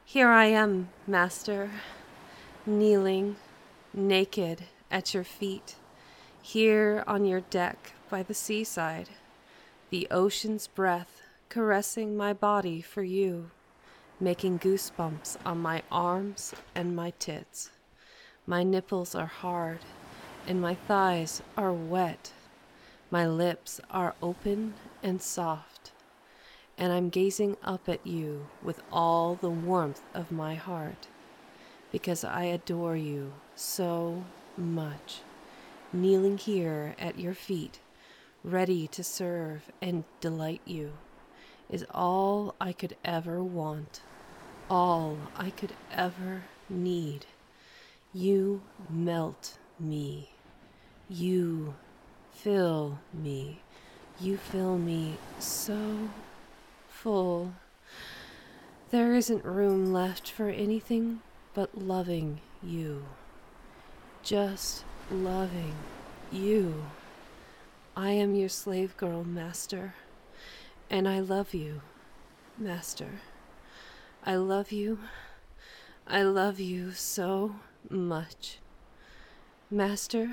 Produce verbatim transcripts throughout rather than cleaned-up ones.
Here I am, Master, kneeling, naked at your feet, here on your deck by the seaside, the ocean's breath caressing my body for you, making goosebumps on my arms and my tits. My nipples are hard, and my thighs are wet. My lips are open and soft, and I'm gazing up at you with all the warmth of my heart, because I adore you so much. Kneeling here at your feet, ready to serve and delight you, is all I could ever want, all I could ever need. You melt me. You fill me. You fill me so full. There isn't room left for anything but loving you. Just loving you. I am your slave girl, Master, and I love you, Master. I love you. I love you so much. Master,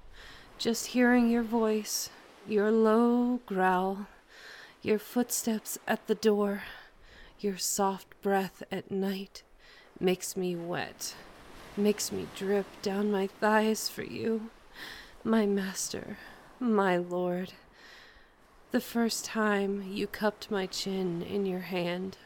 just hearing your voice, your low growl, your footsteps at the door, your soft breath at night makes me wet, makes me drip down my thighs for you, my master, my lord. The first time you cupped my chin in your hand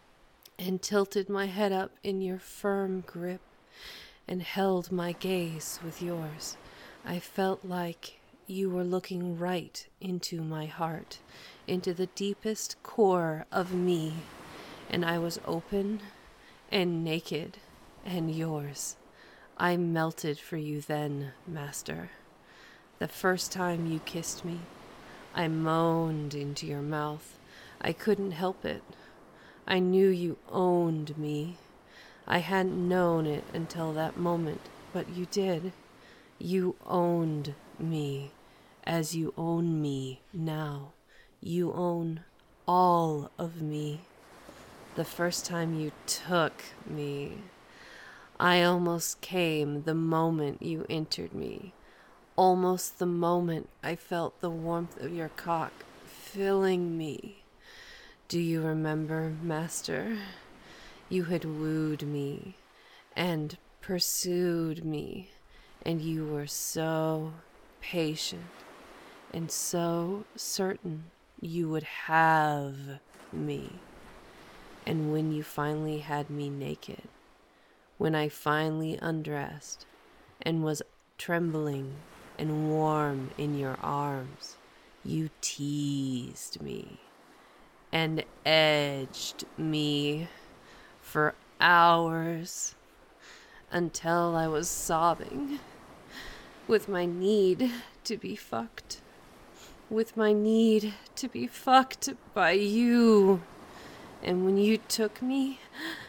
and tilted my head up in your firm grip and held my gaze with yours, I felt like you were looking right into my heart, into the deepest core of me, and I was open and naked and yours. I melted for you then, Master. The first time you kissed me, I moaned into your mouth. I couldn't help it. I knew you owned me. I hadn't known it until that moment, but you did. You owned me, as you own me now. You own all of me. The first time you took me, I almost came the moment you entered me. Almost the moment I felt the warmth of your cock filling me. Do you remember, Master? You had wooed me and pursued me, and you were so patient and so certain you would have me. And when you finally had me naked, when I finally undressed and was trembling and warm in your arms, you teased me and edged me for hours until I was sobbing with my need to be fucked, with my need to be fucked by you. And when you took me,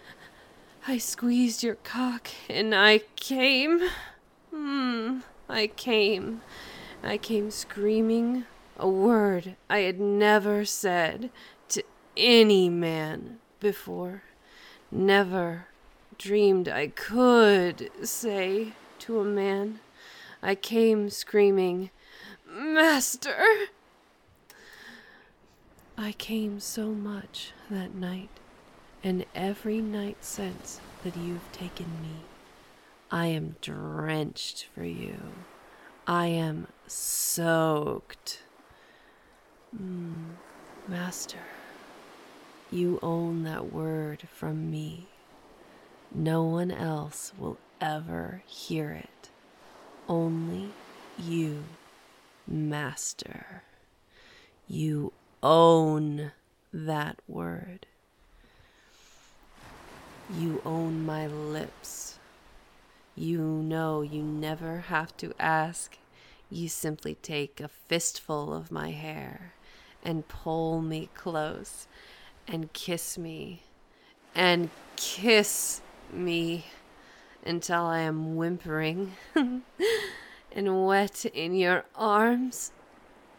I squeezed your cock and I came. Hmm, I came. I came screaming a word I had never said to any man before. Never dreamed I could say to a man. I came screaming, Master! I came so much that night, and every night since that you've taken me. I am drenched for you. I am soaked. Mm, Master, you own that word from me. No one else will ever hear it. Only you, Master. You own that word. You own my lips. You know you never have to ask. You simply take a fistful of my hair and pull me close and kiss me and kiss me until I am whimpering and wet in your arms.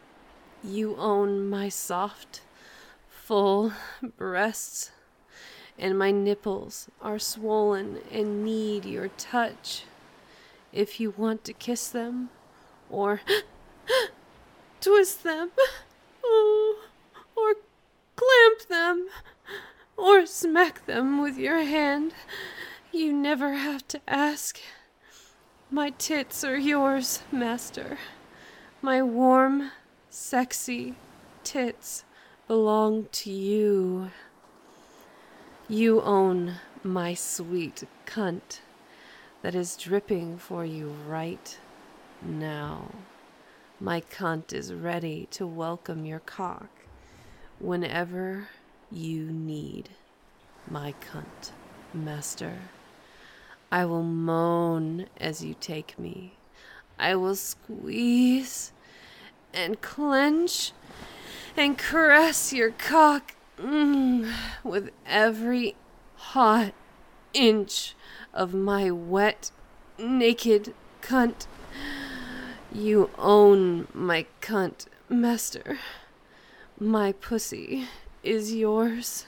You own my soft, full breasts and my nipples are swollen and need your touch. If you want to kiss them, or twist them, oh, or clamp them, or smack them with your hand, you never have to ask. My tits are yours, master. My warm, sexy tits belong to you. You own my sweet cunt that is dripping for you right now. My cunt is ready to welcome your cock whenever you need my cunt, master. I will moan as you take me. I will squeeze and clench and caress your cock mm, with every hot inch of my wet, naked cunt. You own my cunt, master. My pussy is yours.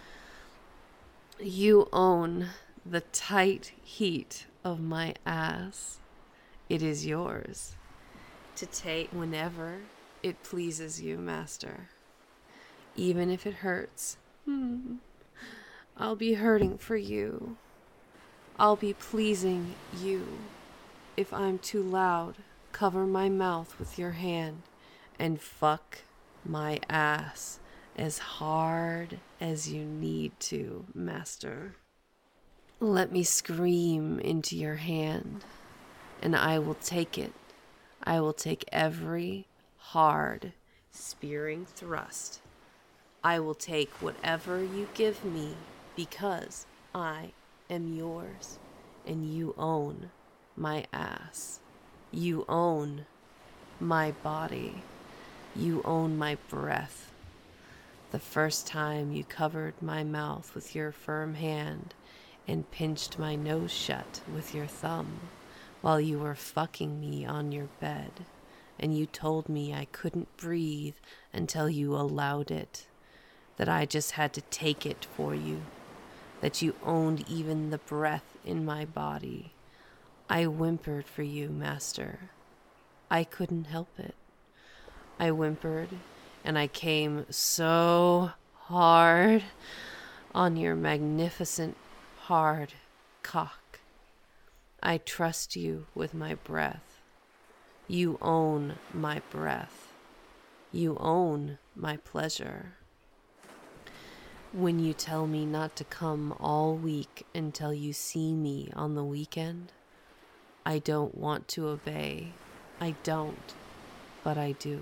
You own the tight heat of my ass. It is yours to take whenever it pleases you, master. Even if it hurts, hmm, I'll be hurting for you. I'll be pleasing you. If I'm too loud, cover my mouth with your hand and fuck my ass as hard as you need to, master. Let me scream into your hand, and I will take it. I will take every hard, spearing thrust. I will take whatever you give me because I am yours, and you own my ass. You own my body. You own my breath. The first time you covered my mouth with your firm hand and pinched my nose shut with your thumb while you were fucking me on your bed, and you told me I couldn't breathe until you allowed it, that I just had to take it for you, that you owned even the breath in my body. I whimpered for you, master. I couldn't help it. I whimpered, and I came so hard on your magnificent hard cock. I trust you with my breath. You own my breath. You own my pleasure. When you tell me not to come all week until you see me on the weekend, I don't want to obey. I don't, but I do.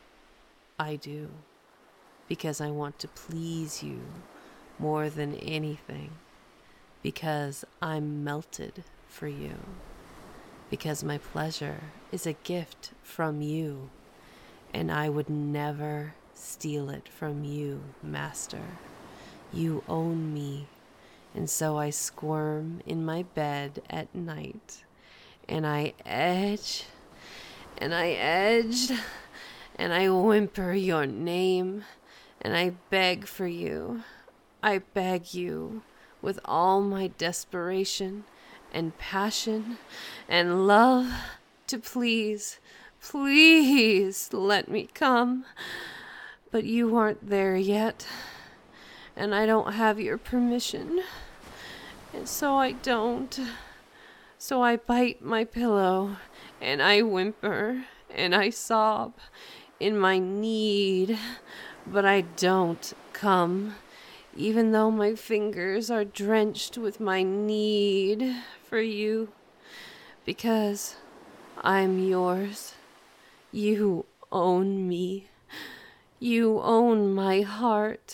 I do, because I want to please you more than anything. Because I'm melted for you. Because my pleasure is a gift from you, and I would never steal it from you, master. You own me, and so I squirm in my bed at night, and I edge, and I edge, and I whimper your name, and I beg for you. I beg you with all my desperation and passion and love to please, please let me come. But you aren't there yet, and I don't have your permission, and so I don't. So I bite my pillow, and I whimper, and I sob in my need, but I don't come, even though my fingers are drenched with my need for you, because I'm yours. You own me. You own my heart.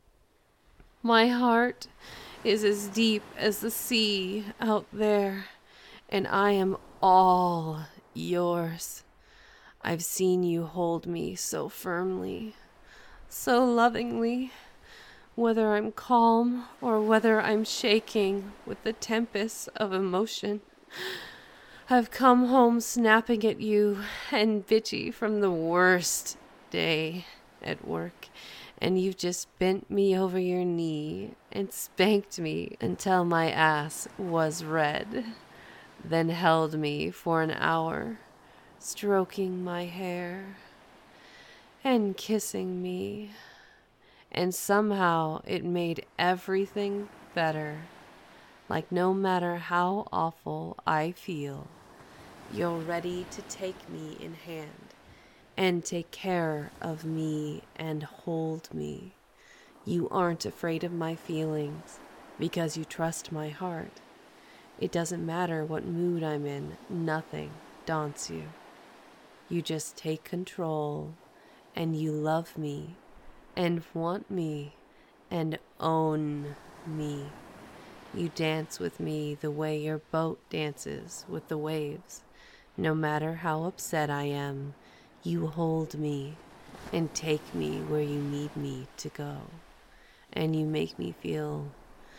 My heart is as deep as the sea out there, and I am all yours. I've seen you hold me so firmly, so lovingly, whether I'm calm or whether I'm shaking with the tempest of emotion. I've come home snapping at you and bitchy from the worst day, at work, and you've just bent me over your knee and spanked me until my ass was red, then held me for an hour, stroking my hair and kissing me, and somehow it made everything better. Like no matter how awful I feel, you're ready to take me in hand and take care of me and hold me. You aren't afraid of my feelings because you trust my heart. It doesn't matter what mood I'm in, nothing daunts you. You just take control and you love me and want me and own me. You dance with me the way your boat dances with the waves. No matter how upset I am, you hold me and take me where you need me to go. And you make me feel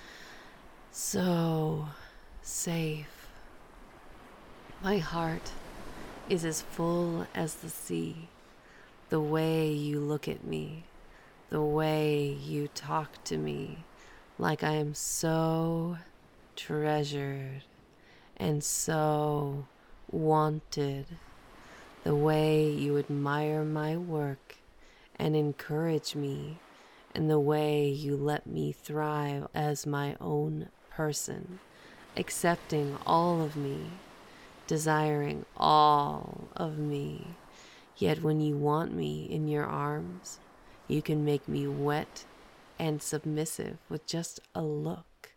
so safe. My heart is as full as the sea. The way you look at me, the way you talk to me, like I am so treasured and so wanted. The way you admire my work and encourage me, and the way you let me thrive as my own person, accepting all of me, desiring all of me. Yet when you want me in your arms, you can make me wet and submissive with just a look.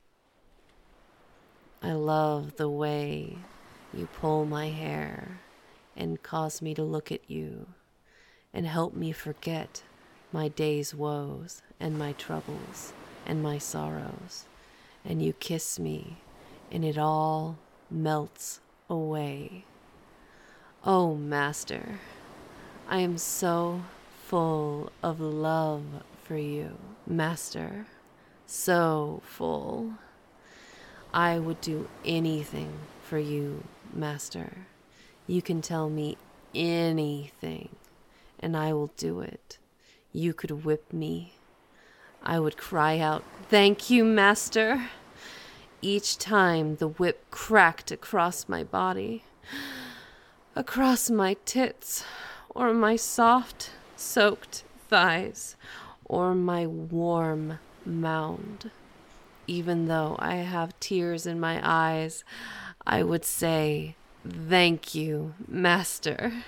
I love the way you pull my hair and cause me to look at you and help me forget my day's woes and my troubles and my sorrows. And you kiss me and it all melts away. Oh, Master, I am so full of love for you, Master, so full. I would do anything for you, Master. You can tell me anything, and I will do it. You could whip me. I would cry out, "Thank you, Master," each time the whip cracked across my body, across my tits, or my soft, soaked thighs, or my warm mound. Even though I have tears in my eyes, I would say, "Thank you, Master."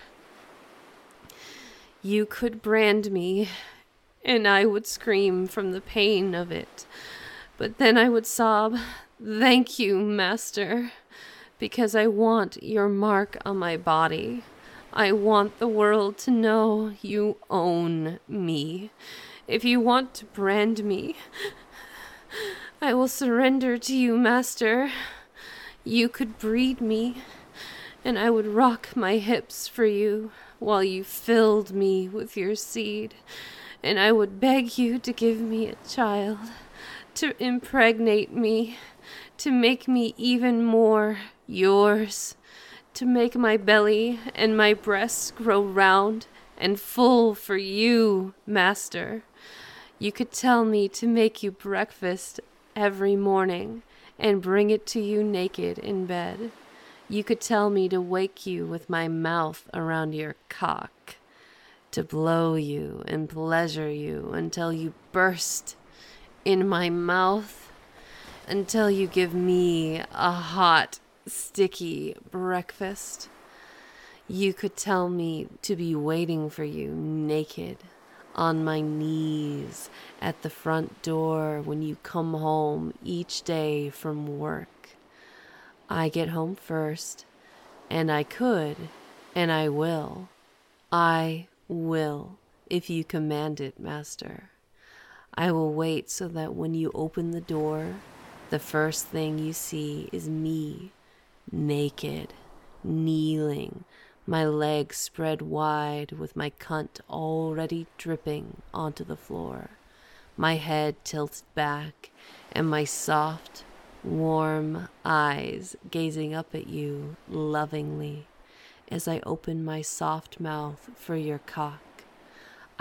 You could brand me, and I would scream from the pain of it. But then I would sob, "Thank you, Master," because I want your mark on my body. I want the world to know you own me. If you want to brand me, I will surrender to you, Master. You could breed me, and I would rock my hips for you while you filled me with your seed, and I would beg you to give me a child, to impregnate me, to make me even more yours, to make my belly and my breasts grow round and full for you, Master. You could tell me to make you breakfast every morning and bring it to you naked in bed. You could tell me to wake you with my mouth around your cock, to blow you and pleasure you until you burst in my mouth, until you give me a hot, sticky breakfast. You could tell me to be waiting for you naked on my knees at the front door when you come home each day from work. I get home first, and I could, and I will. I will, if you command it, Master. I will wait so that when you open the door, the first thing you see is me, naked, kneeling, my legs spread wide with my cunt already dripping onto the floor, my head tilted back, and my soft, warm eyes gazing up at you lovingly as I open my soft mouth for your cock.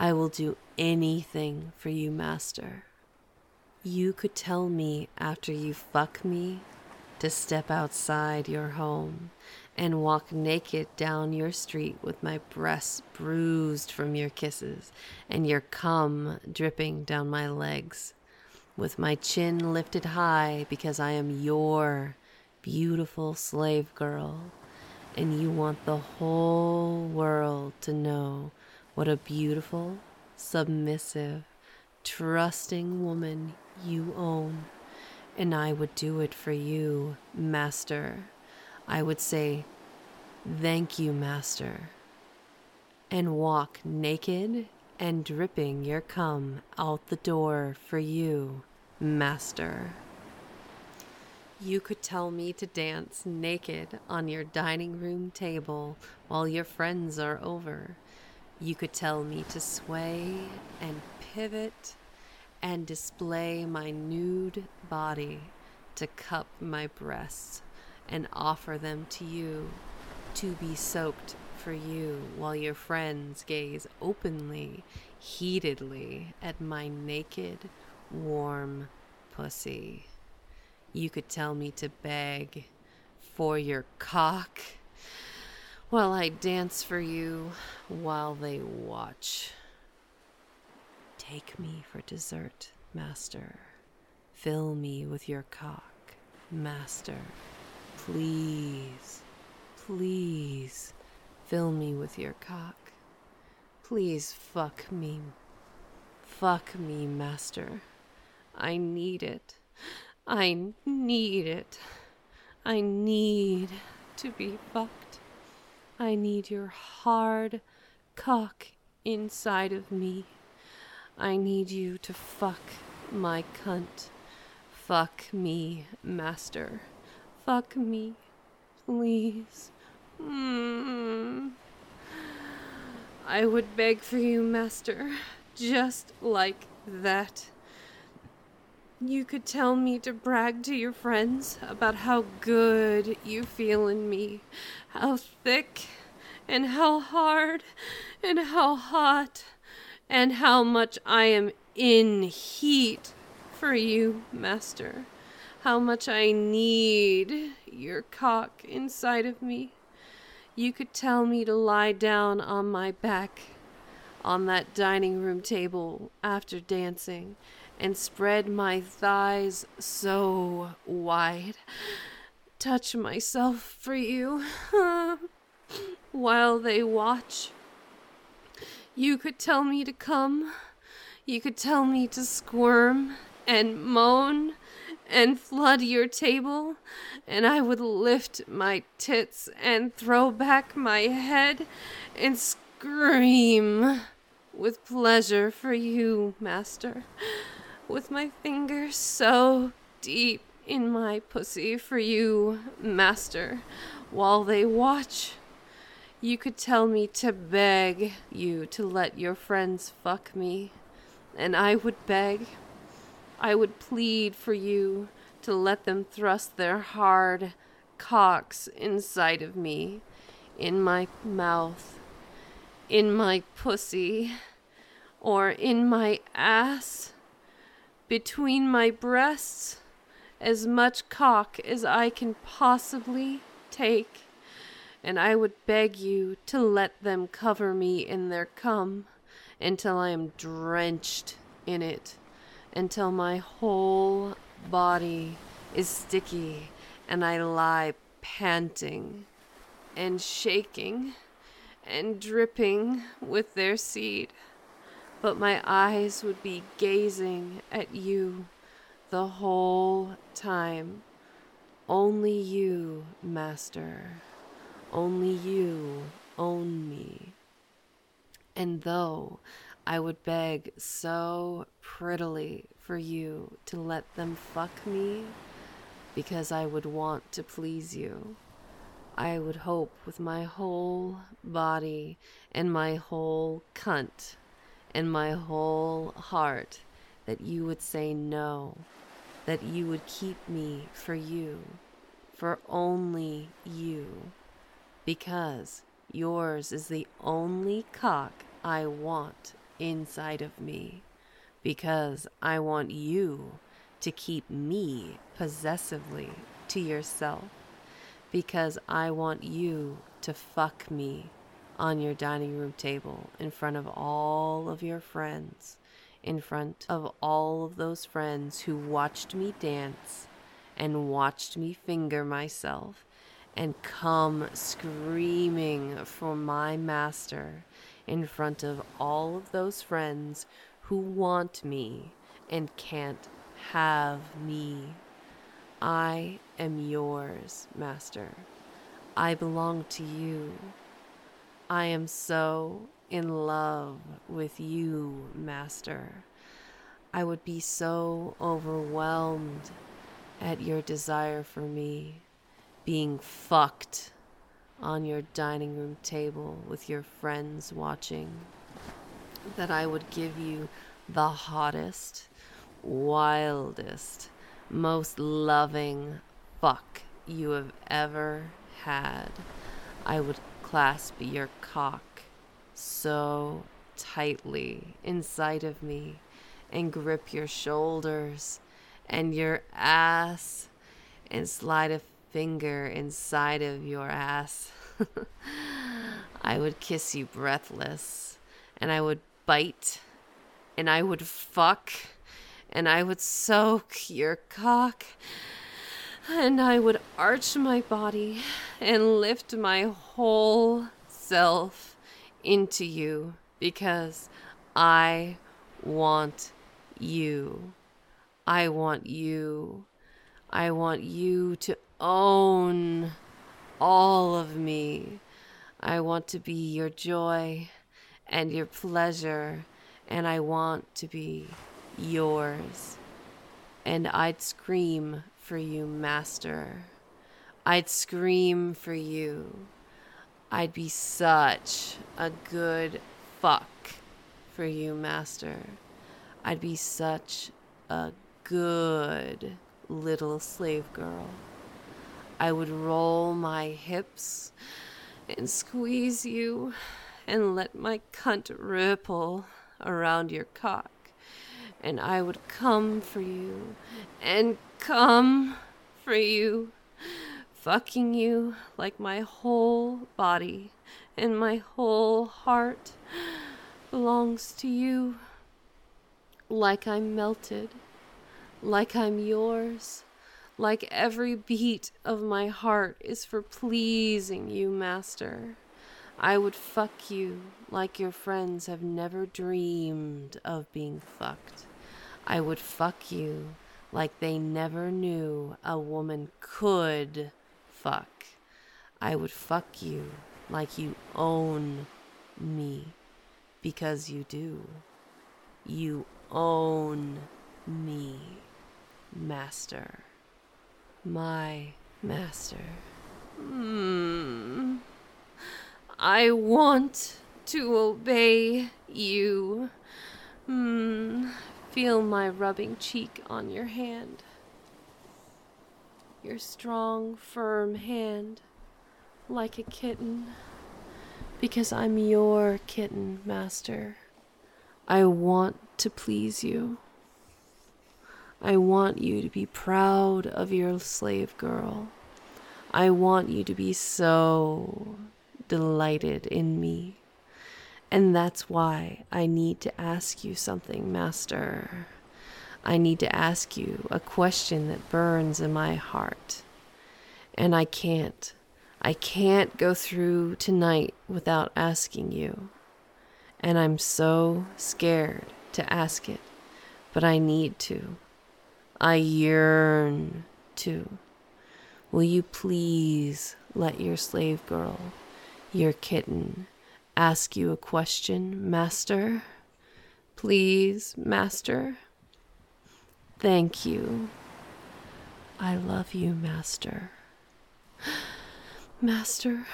I will do anything for you, master. You could tell me after you fuck me to step outside your home and walk naked down your street with my breasts bruised from your kisses and your cum dripping down my legs, with my chin lifted high because I am your beautiful slave girl, and you want the whole world to know what a beautiful, submissive, trusting woman you own. And I would do it for you, master. I would say, thank you, master, and walk naked and dripping your cum out the door for you, master. You could tell me to dance naked on your dining room table while your friends are over. You could tell me to sway and pivot and display my nude body, to cup my breasts and offer them to you, to be soaked for you while your friends gaze openly, heatedly at my naked, warm pussy. You could tell me to beg for your cock while I dance for you while they watch. Take me for dessert, master. Fill me with your cock, master. Please, please fill me with your cock. Please fuck me. Fuck me, master. I need it. I need it. I need to be fucked. I need your hard cock inside of me. I need you to fuck my cunt. Fuck me, master. Fuck me, please. Mm. I would beg for you, master, just like that. You could tell me to brag to your friends about how good you feel in me, how thick and how hard and how hot, and how much I am in heat for you, master. How much I need your cock inside of me. You could tell me to lie down on my back on that dining room table after dancing and spread my thighs so wide, touch myself for you while they watch. You could tell me to come. You could tell me to squirm and moan and flood your table, and I would lift my tits and throw back my head and scream with pleasure for you, master, with my fingers so deep in my pussy for you, master, while they watch. You could tell me to beg you to let your friends fuck me, and I would beg. I would plead for you to let them thrust their hard cocks inside of me, in my mouth, in my pussy, or in my ass, between my breasts, as much cock as I can possibly take. And I would beg you to let them cover me in their cum until I am drenched in it, until my whole body is sticky and I lie panting and shaking and dripping with their seed. But my eyes would be gazing at you the whole time. Only you, master. Only you own me. And though I would beg so prettily for you to let them fuck me, because I would want to please you, I would hope with my whole body and my whole cunt and my whole heart that you would say no, that you would keep me for you, for only you, because yours is the only cock I want inside of me, because I want you to keep me possessively to yourself, because I want you to fuck me on your dining room table in front of all of your friends, in front of all of those friends who watched me dance and watched me finger myself and come screaming for my master in front of all of those friends who want me and can't have me. I am yours, master. I belong to you. I am so in love with you, master. I would be so overwhelmed at your desire for me, being fucked on your dining room table with your friends watching, that I would give you the hottest, wildest, most loving fuck you have ever had. I would clasp your cock so tightly inside of me and grip your shoulders and your ass and slide a finger inside of your ass. I would kiss you breathless, and I would bite, and I would fuck, and I would soak your cock, and I would arch my body and lift my whole self into you, because I want you. I want you. I want you to own all of me. I want to be your joy and your pleasure, and I want to be yours. And I'd scream for you, master. I'd scream for you. I'd be such a good fuck for you, master. I'd be such a good little slave girl. I would roll my hips and squeeze you and let my cunt ripple around your cock. And I would come for you and come for you, fucking you like my whole body and my whole heart belongs to you. Like I'm melted, like I'm yours, like every beat of my heart is for pleasing you, master. I would fuck you like your friends have never dreamed of being fucked. I would fuck you like they never knew a woman could fuck. I would fuck you like you own me, because you do. You own me, master. My master. Mm. I want to obey you. Mm. Feel my rubbing cheek on your hand. Your strong, firm hand, like a kitten. Because I'm your kitten, master. I want to please you. I want you to be proud of your slave girl. I want you to be so delighted in me. And that's why I need to ask you something, master. I need to ask you a question that burns in my heart. And I can't. I can't go through tonight without asking you. And I'm so scared to ask it, but I need to. I yearn to. Will you please let your slave girl, your kitten, ask you a question, master? Please, master? Thank you. I love you, master. Master.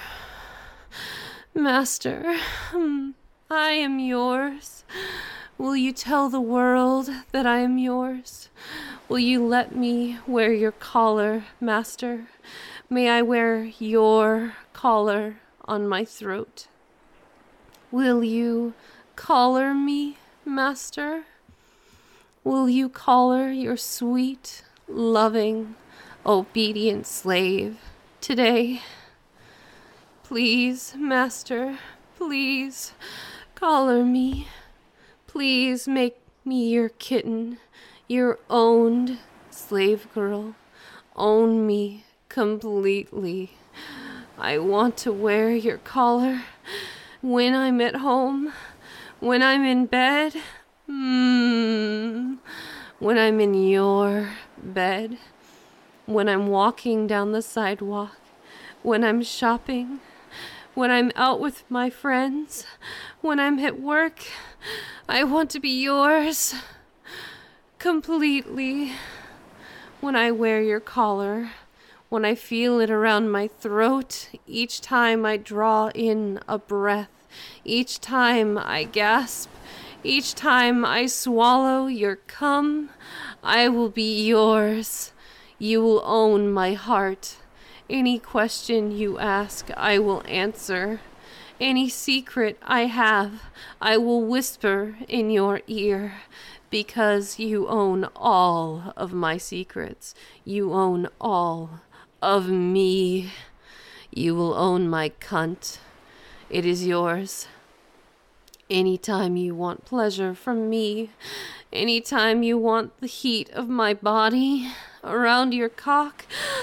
Master. I am yours. Will you tell the world that I am yours? Will you let me wear your collar, master? May I wear your collar on my throat? Will you collar me, master? Will you collar your sweet, loving, obedient slave today? Please, master, please collar me. Please make me your kitten, your owned slave girl. Own me completely. I want to wear your collar when I'm at home, when I'm in bed, mm, when I'm in your bed, when I'm walking down the sidewalk, when I'm shopping, when I'm out with my friends, when I'm at work. I want to be yours completely. When I wear your collar, when I feel it around my throat, each time I draw in a breath, each time I gasp, each time I swallow your cum, I will be yours. You will own my heart. Any question you ask, I will answer. Any secret I have, I will whisper in your ear. Because you own all of my secrets. You own all of me. You will own my cunt. It is yours. Anytime you want pleasure from me, anytime you want the heat of my body around your cock,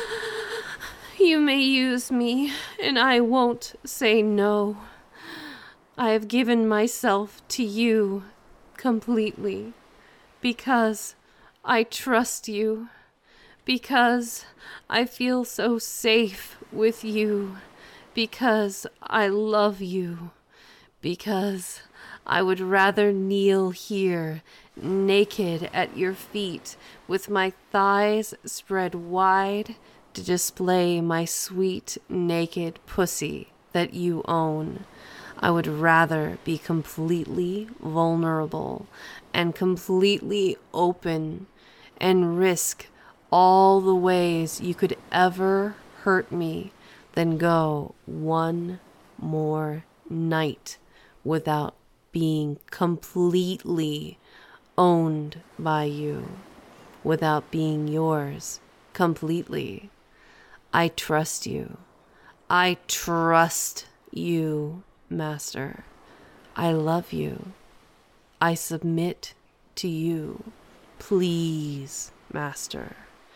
you may use me, and I won't say no. I have given myself to you completely. Because I trust you, because I feel so safe with you, because I love you, because I would rather kneel here naked at your feet with my thighs spread wide to display my sweet naked pussy that you own. I would rather be completely vulnerable and completely open and risk all the ways you could ever hurt me than go one more night without being completely owned by you, without being yours completely. I trust you. I trust you, master. I love you. I submit to you. Please, master,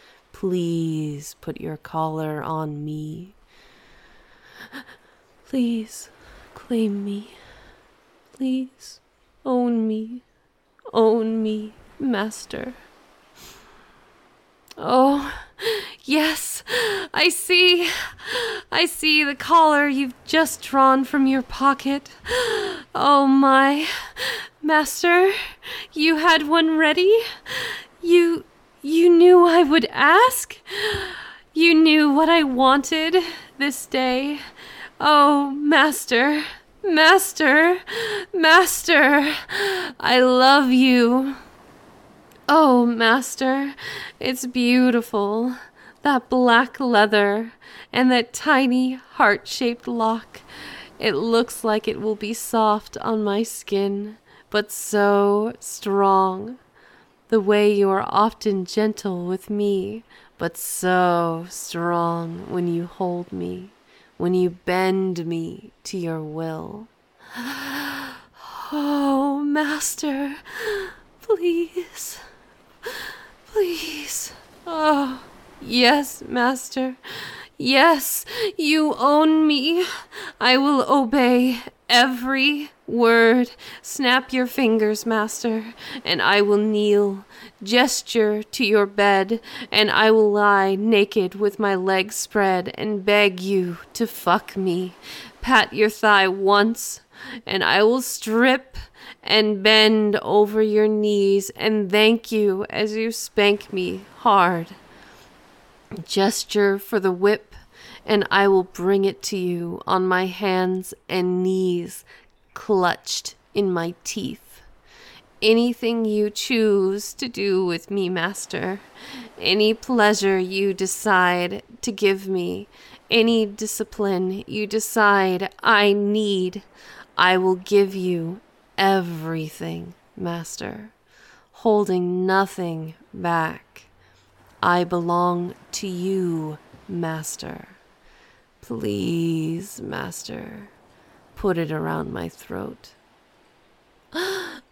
please put your collar on me. Please claim me. Please own me. Own me, master. Oh, yes, I see. I see the collar you've just drawn from your pocket. Oh, my. Master, you had one ready? You, you knew I would ask? You knew what I wanted this day. Oh, master, master, master, I love you. Oh, master, it's beautiful. That black leather and that tiny heart-shaped lock. It looks like it will be soft on my skin, but so strong. The way you are often gentle with me, but so strong when you hold me, when you bend me to your will. Oh, master, please. Please. Oh, yes, master. Yes, you own me. I will obey every word. Snap your fingers, master, and I will kneel. Gesture to your bed, and I will lie naked with my legs spread and beg you to fuck me. Pat your thigh once, and I will strip and bend over your knees and thank you as you spank me hard. Gesture for the whip, and I will bring it to you on my hands and knees, clutched in my teeth. Anything you choose to do with me, master, any pleasure you decide to give me, any discipline you decide I need, I will give you everything, master, holding nothing back. I belong to you, master. Please, master, put it around my throat. Oh,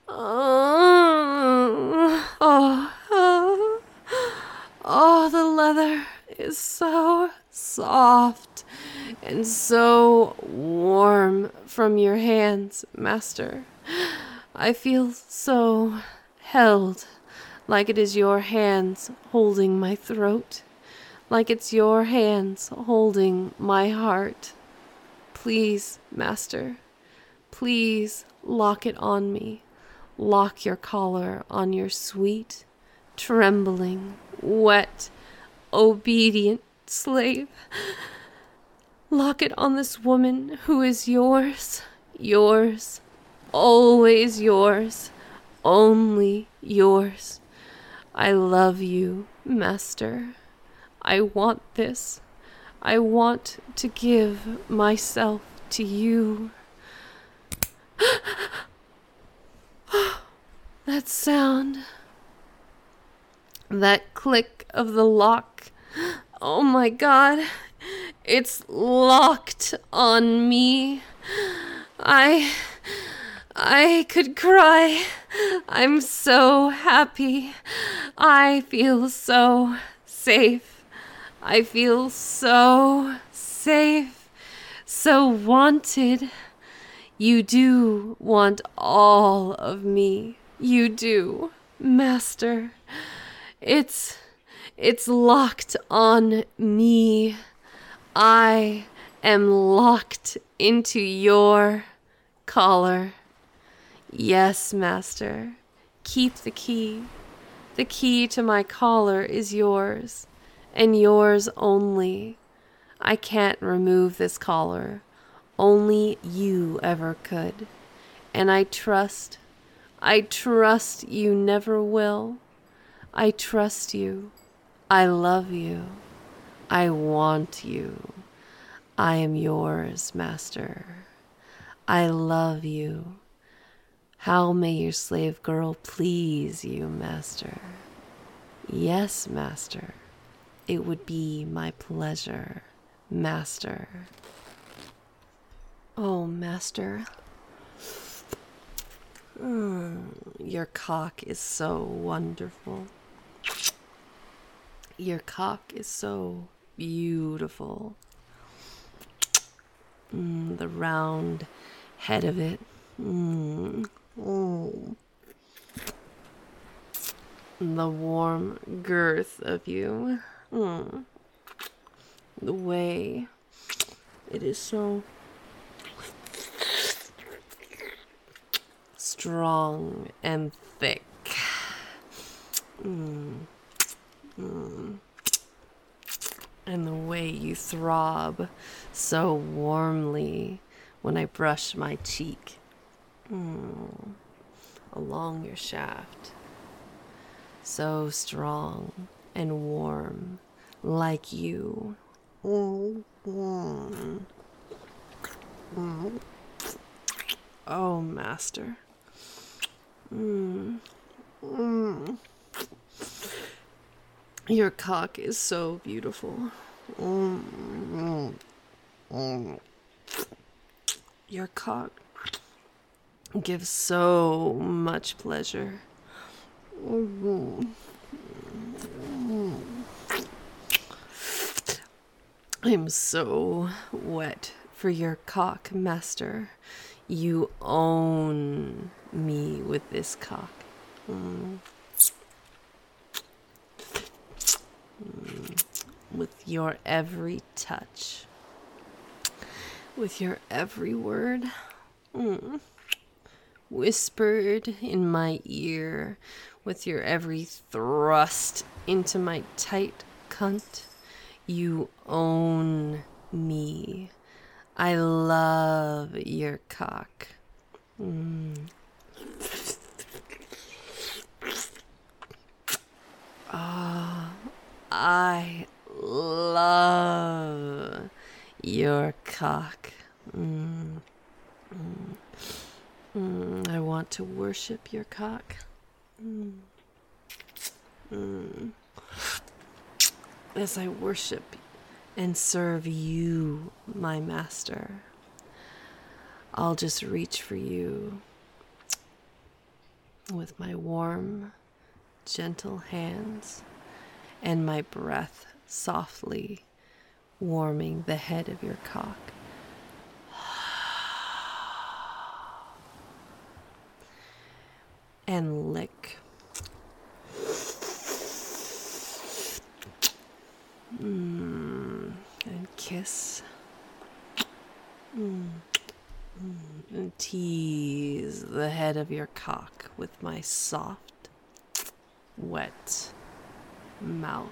oh, oh, oh, the leather is so soft and so warm from your hands, master. I feel so held, like it is your hands holding my throat, like it's your hands holding my heart. Please, master, please lock it on me. Lock your collar on your sweet, trembling, wet, obedient slave. Lock it on this woman who is yours, yours, always yours, only yours. I love you, master. I want this. I want to give myself to you. That sound, that click of the lock. Oh my God, it's locked on me. I, I could cry. I'm so happy. I feel so safe. I feel so safe, so wanted. You do want all of me. You do, master. It's, it's locked on me. I am locked into your collar. Yes, master. Keep the key. The key to my collar is yours, and yours only. I can't remove this collar. Only you ever could. And I trust, I trust you never will. I trust you. I love you. I want you. I am yours, master. I love you. How may your slave girl please you, master? Yes, master. It would be my pleasure, master. Oh, master. Mm, your cock is so wonderful. Your cock is so beautiful. Mm, the round head of it. Mm. Mm. The warm girth of you. Mm. The way it is so strong and thick. Mm. Mm. And the way you throb so warmly when I brush my cheek mm. along your shaft. So strong and warm, like you. Mm. Mm. Mm. Oh, master. Mm. Mm. Your cock is so beautiful. Mm. Mm. Your cock gives so much pleasure. Mm. Mm. I'm so wet for your cock, master. You own me with this cock. Mm. Mm. With your every touch. With your every word. Mm. Whispered in my ear. With your every thrust into my tight cunt. You own me. I love your cock. Mm. Oh, I love your cock. Mm. Mm. Mm. I want to worship your cock. Mm. Mm. As I worship and serve you, my master, I'll just reach for you with my warm, gentle hands and my breath softly warming the head of your cock. And lick. Mm, and kiss. Mm, mm, and tease the head of your cock with my soft, wet mouth.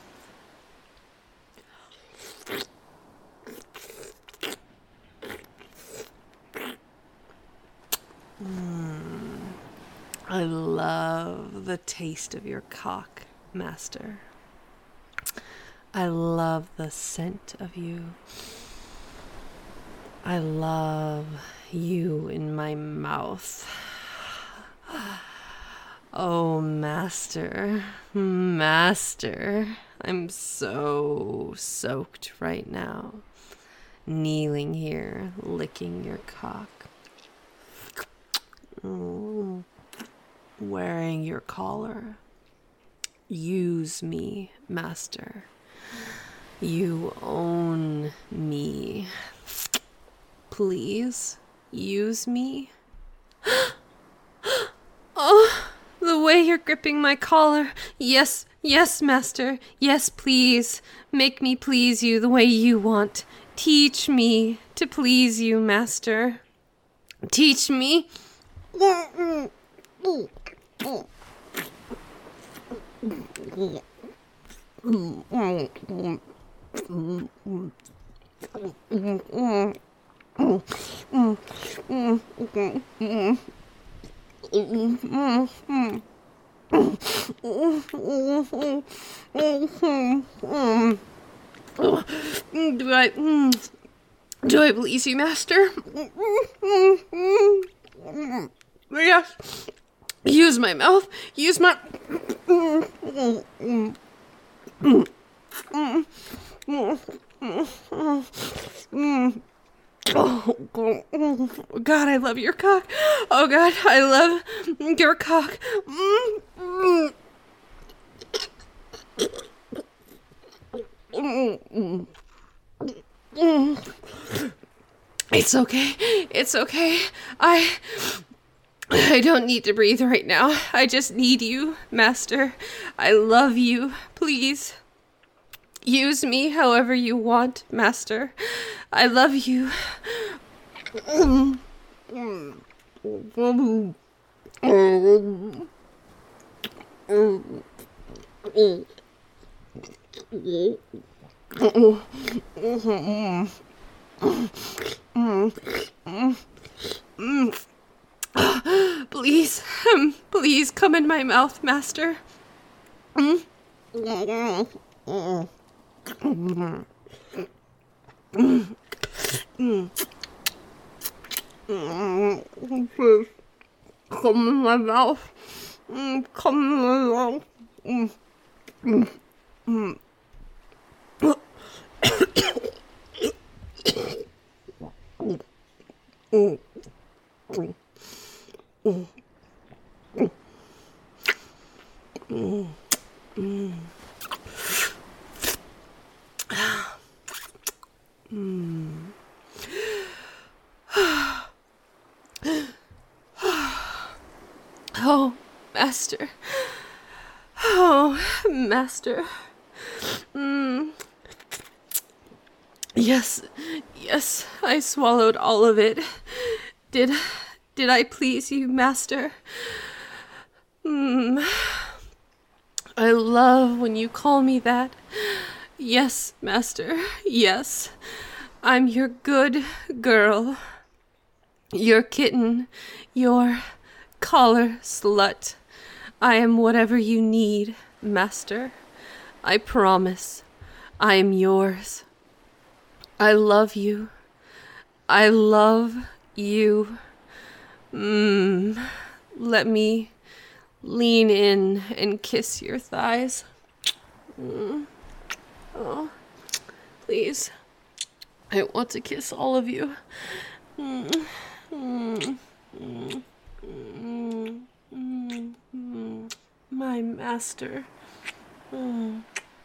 Mm. I love the taste of your cock, master. I love the scent of you. I love you in my mouth. Oh, master, master, I'm so soaked right now, kneeling here, licking your cock. Mm. Wearing your collar. Use me, master. You own me. Please, use me. Oh, the way you're gripping my collar. Yes, yes, master. Yes, please. Make me please you the way you want. Teach me to please you, master. Teach me. Do I do I please you, master? Yes. Use my mouth. Use my. Oh, God, I love your cock. Oh, God, I love your cock. It's okay. It's okay. I... I don't need to breathe right now. I just need you, master. I love you. Please. Use me however you want, master. I love you. Please, um, please come in my mouth, master. Mm? Mm. Mm. Please, come in my mouth. Mm, come in my mouth. Mm. Mm. Mm. Mm. Mm. Mm. Mm. Mm. Mm. Oh, master. Oh, master. Mm. Yes, yes, I swallowed all of it. Did, did I please you, master? Mm. I love when you call me that. Yes, master, yes. I'm your good girl. Your kitten, your collar slut. I am whatever you need, master. I promise. I am yours. I love you. I love you. Mmm. let me lean in and kiss your thighs. Mm. Oh, please. I want to kiss all of you. Mm. Mm. Mm. Mm. Mm. Mm. My master. Mm.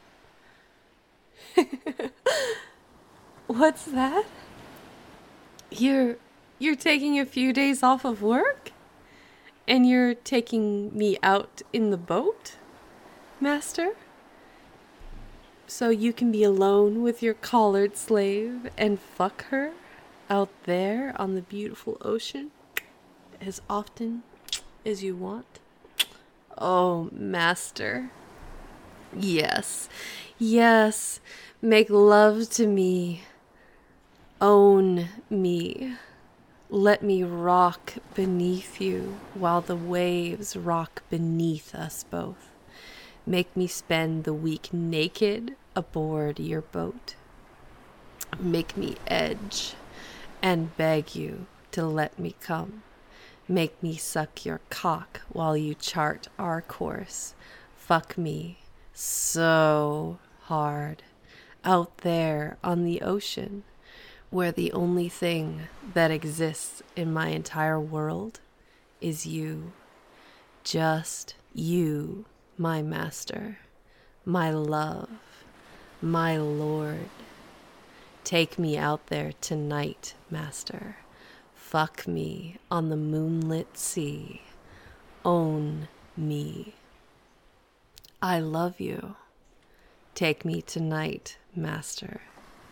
What's that? You're you're taking a few days off of work? And you're taking me out in the boat, master? So you can be alone with your collared slave and fuck her out there on the beautiful ocean as often as you want? Oh, master. Yes, yes, make love to me. Own me. Let me rock beneath you while the waves rock beneath us both. Make me spend the week naked aboard your boat. Make me edge and beg you to let me come. Make me suck your cock while you chart our course. Fuck me so hard out there on the ocean, where the only thing that exists in my entire world is you. Just you, my master, my love, my lord. Take me out there tonight, master. Fuck me on the moonlit sea. Own me. I love you. Take me tonight, master.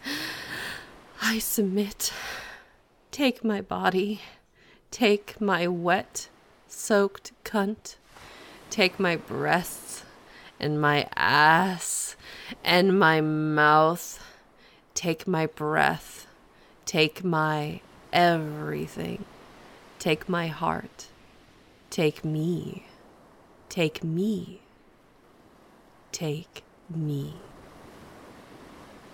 I submit. Take my body. Take my wet, soaked cunt. Take my breasts and my ass and my mouth. Take my breath. Take my everything. Take my heart. Take me. Take me. Take me.